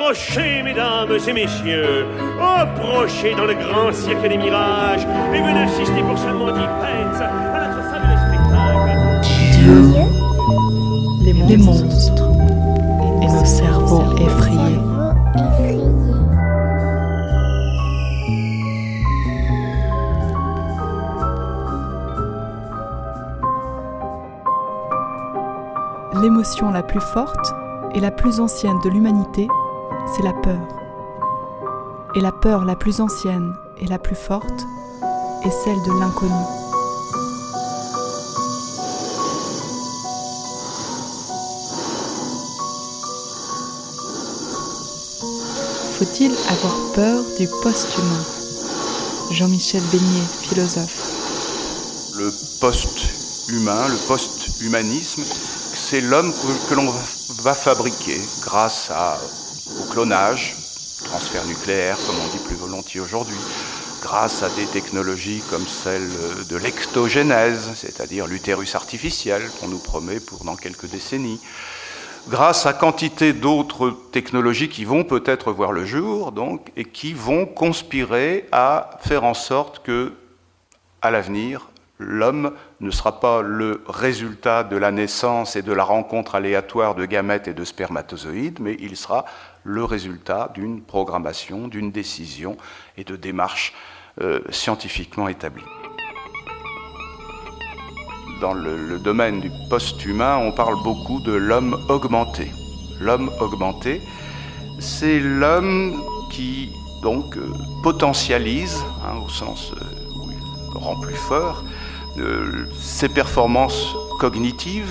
Approchez, mesdames et messieurs, approchez dans le grand cirque des mirages et venez assister pour seulement 10 pence à notre fabuleux spectacle. Dieu, les monstres et nos cerveaux effrayés. L'émotion la plus forte et la plus ancienne de l'humanité, c'est la peur. Et la peur la plus ancienne et la plus forte est celle de l'inconnu. Faut-il avoir peur du post-humain ? Jean-Michel Beignet, philosophe. Le post-humain, le post-humanisme, c'est l'homme que l'on va fabriquer grâce au clonage, transfert nucléaire, comme on dit plus volontiers aujourd'hui, grâce à des technologies comme celle de l'ectogénèse, c'est-à-dire l'utérus artificiel qu'on nous promet pour dans quelques décennies, grâce à quantité d'autres technologies qui vont peut-être voir le jour, donc, et qui vont conspirer à faire en sorte que, à l'avenir, l'homme ne sera pas le résultat de la naissance et de la rencontre aléatoire de gamètes et de spermatozoïdes, mais il sera le résultat d'une programmation, d'une décision et de démarches scientifiquement établies. Dans le domaine du post-humain, on parle beaucoup de l'homme augmenté. L'homme augmenté, c'est l'homme qui donc potentialise, au sens où il rend plus fort, ses performances cognitives,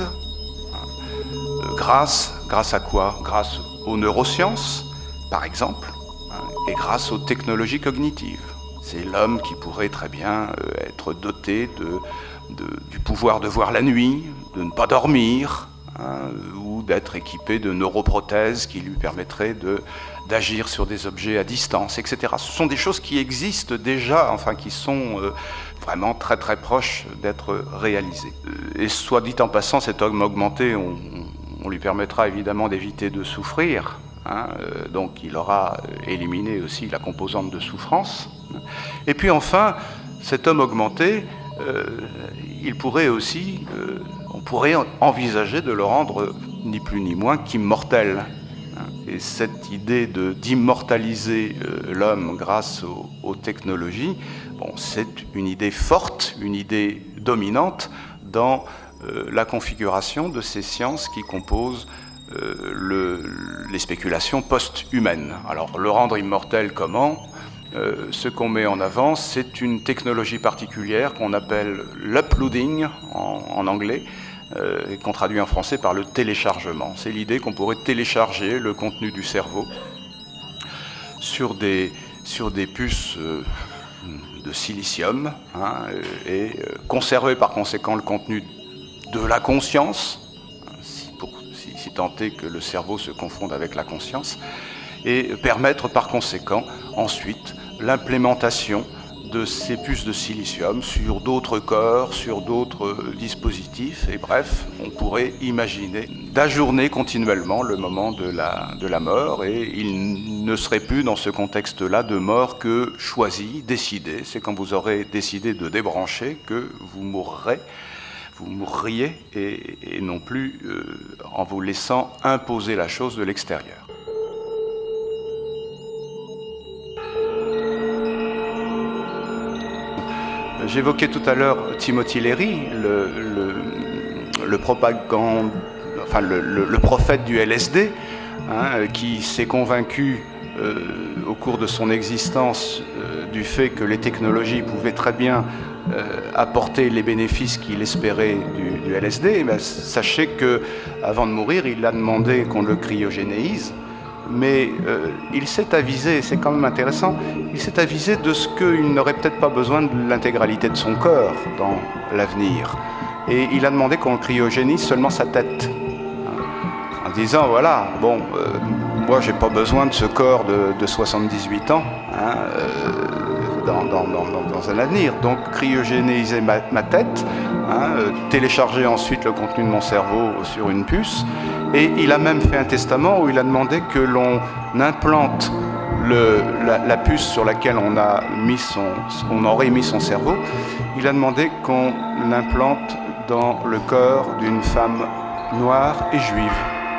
grâce à quoi ? Grâce aux neurosciences, par exemple, et grâce aux technologies cognitives. C'est l'homme qui pourrait très bien être doté du pouvoir de voir la nuit, de ne pas dormir, ou d'être équipé de neuroprothèses qui lui permettraient d'agir sur des objets à distance, etc. Ce sont des choses qui existent déjà, enfin qui sont vraiment très très proches d'être réalisées. Et soit dit en passant, cet homme augmenté, on lui permettra évidemment d'éviter de souffrir, donc il aura éliminé aussi la composante de souffrance. Et puis enfin, cet homme augmenté, il pourrait aussi, on pourrait envisager de le rendre ni plus ni moins qu'immortel. Et cette idée d'immortaliser l'homme grâce aux technologies, c'est une idée forte, une idée dominante dans la configuration de ces sciences qui composent les spéculations post-humaines. Alors, le rendre immortel, comment ? Ce qu'on met en avant, c'est une technologie particulière qu'on appelle l'uploading en anglais, et qu'on traduit en français par le téléchargement. C'est l'idée qu'on pourrait télécharger le contenu du cerveau sur des puces de silicium, et conserver par conséquent le contenu de la conscience, si tant est que le cerveau se confonde avec la conscience, et permettre par conséquent ensuite l'implémentation de ces puces de silicium sur d'autres corps, sur d'autres dispositifs, et bref, on pourrait imaginer d'ajourner continuellement le moment de la mort, et il ne serait plus dans ce contexte-là de mort que choisi, décidé. C'est quand vous aurez décidé de débrancher que vous mourriez, et non plus en vous laissant imposer la chose de l'extérieur. J'évoquais tout à l'heure Timothy Leary, le prophète du LSD, qui s'est convaincu au cours de son existence du fait que les technologies pouvaient très bien apporter les bénéfices qu'il espérait du LSD. Sachez qu'avant de mourir, il a demandé qu'on le cryogénéise. Mais il s'est avisé, c'est quand même intéressant, il s'est avisé de ce qu'il n'aurait peut-être pas besoin de l'intégralité de son corps dans l'avenir. Et il a demandé qu'on cryogénise seulement sa tête. En disant, voilà, moi j'ai pas besoin de ce corps de 78 ans, dans un avenir. Donc cryogéniser ma tête, télécharger ensuite le contenu de mon cerveau sur une puce. Et il a même fait un testament où il a demandé que l'on implante la puce sur laquelle on aurait mis son cerveau. Il a demandé qu'on l'implante dans le corps d'une femme noire et juive.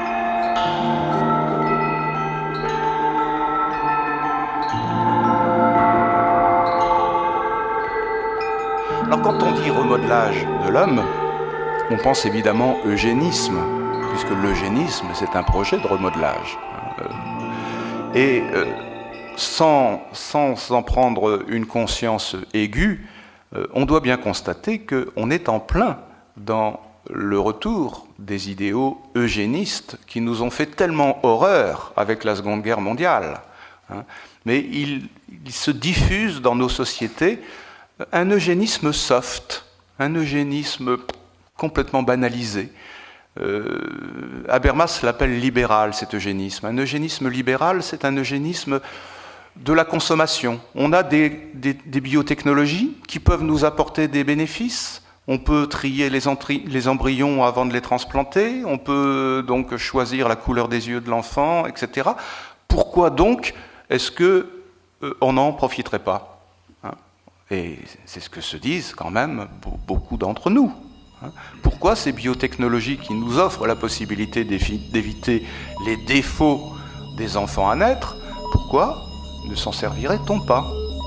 Alors quand on dit remodelage de l'homme, on pense évidemment eugénisme, puisque l'eugénisme c'est un projet de remodelage. Et sans en prendre une conscience aiguë, on doit bien constater qu'on est en plein dans le retour des idéaux eugénistes qui nous ont fait tellement horreur avec la Seconde Guerre mondiale. Mais il se diffuse dans nos sociétés un eugénisme soft, un eugénisme complètement banalisé. Habermas l'appelle libéral, cet eugénisme. Un eugénisme libéral, c'est un eugénisme de la consommation. On a des biotechnologies qui peuvent nous apporter des bénéfices. On peut trier les embryons avant de les transplanter. On peut donc choisir la couleur des yeux de l'enfant, etc. Pourquoi donc est-ce qu'on n'en profiterait pas ? Et c'est ce que se disent quand même beaucoup d'entre nous. Pourquoi ces biotechnologies qui nous offrent la possibilité d'éviter les défauts des enfants à naître, pourquoi ne s'en servirait-on pas ?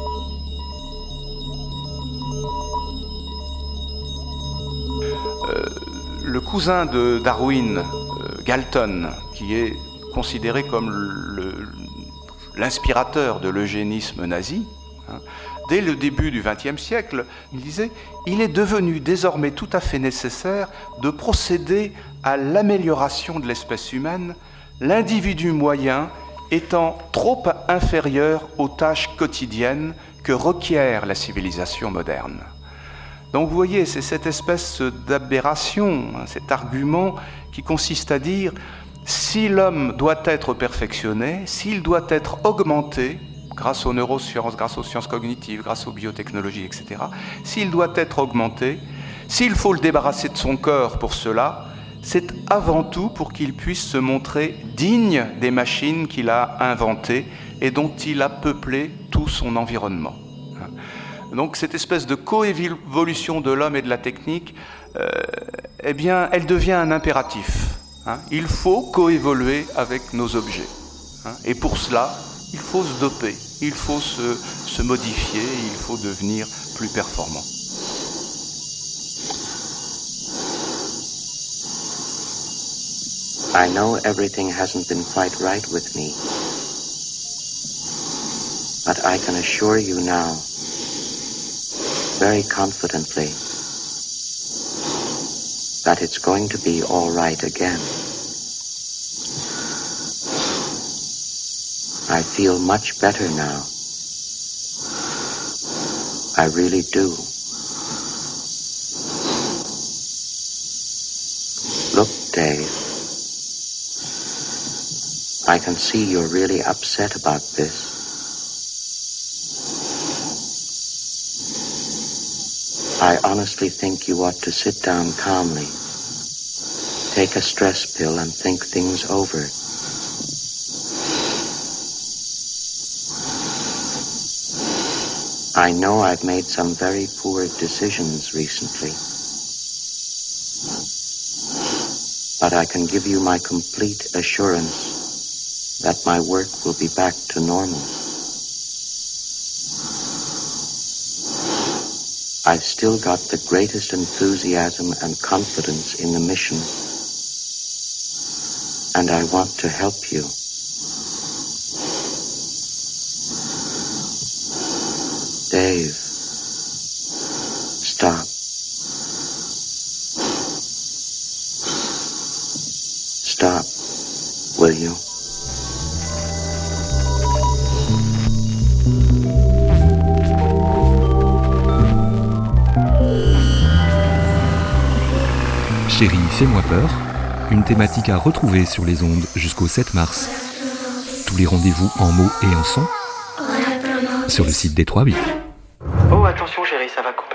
Le cousin de Darwin, Galton, qui est considéré comme l'inspirateur de l'eugénisme nazi, dès le début du XXe siècle, il disait « Il est devenu désormais tout à fait nécessaire de procéder à l'amélioration de l'espèce humaine, l'individu moyen étant trop inférieur aux tâches quotidiennes que requiert la civilisation moderne. » Donc vous voyez, c'est cette espèce d'aberration, cet argument qui consiste à dire « Si l'homme doit être perfectionné, s'il doit être augmenté, grâce aux neurosciences, grâce aux sciences cognitives, grâce aux biotechnologies, etc. S'il doit être augmenté, s'il faut le débarrasser de son corps pour cela, c'est avant tout pour qu'il puisse se montrer digne des machines qu'il a inventées et dont il a peuplé tout son environnement. Donc cette espèce de coévolution de l'homme et de la technique, eh bien, elle devient un impératif. Il faut coévoluer avec nos objets. Et pour cela, il faut se doper, il faut se modifier, il faut devenir plus performant. I know everything hasn't been quite right with me, but I can assure you now, very confidently, that it's going to be all right again. I feel much better now. I really do. Look, Dave. I can see you're really upset about this. I honestly think you ought to sit down calmly, take a stress pill and think things over. I know I've made some very poor decisions recently, but I can give you my complete assurance that my work will be back to normal. I've still got the greatest enthusiasm and confidence in the mission, and I want to help you. Dave, stop. Stop, will you? Chérie, fais-moi peur, une thématique à retrouver sur les ondes jusqu'au 7 mars. Tous les rendez-vous en mots et en sons sur le site des 3 bits. attention, chérie, ça va courir.